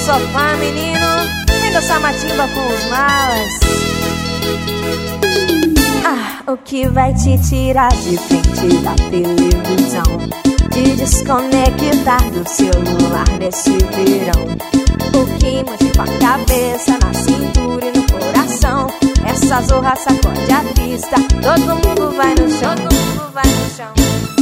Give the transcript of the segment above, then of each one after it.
sou fã, menino. Vem dançar matimba com os malas. O que vai te tirar de frente da televisão, de desconectar do celular nesse verão? O que motiva a cabeça, na cintura e no coração? Essa zorra sacode a pista, todo mundo vai no chão, todo mundo vai no chão.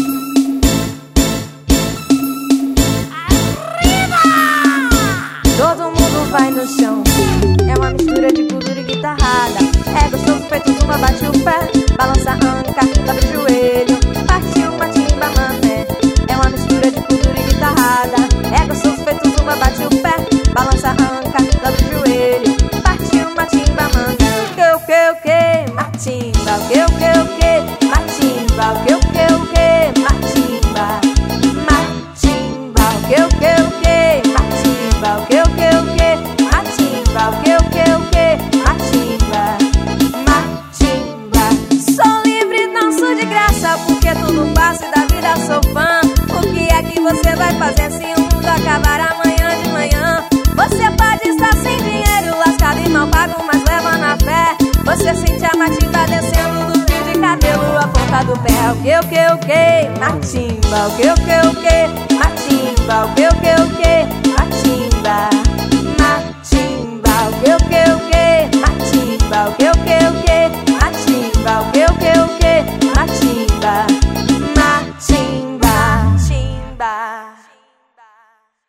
Todo mundo vai no chão. É uma mistura de cultura e guitarrada. É gostoso feito zumba, bate o pé, balança a anca, dobra o joelho, partiu matimba, mané. É uma mistura de cultura e guitarrada. É gostoso feito zumba, bate o pé, balança a anca, dobra o joelho, partiu matimba, mané. O que, matimba. O que, matimba. O que, matimba. Matimba. O que, matimba. O que, matimba. O que, matimba. Matimba. Sou livre, danço de graça, porque tudo passa e da vida sou fã. O que é que você vai fazer se o mundo acabar amanhã de manhã? Você pode estar sem dinheiro, lascado e mal pago, mas leva na fé. Você sente a matimba descendo do fio de cabelo à ponta do pé. O que, matimba. O que, matimba. O que,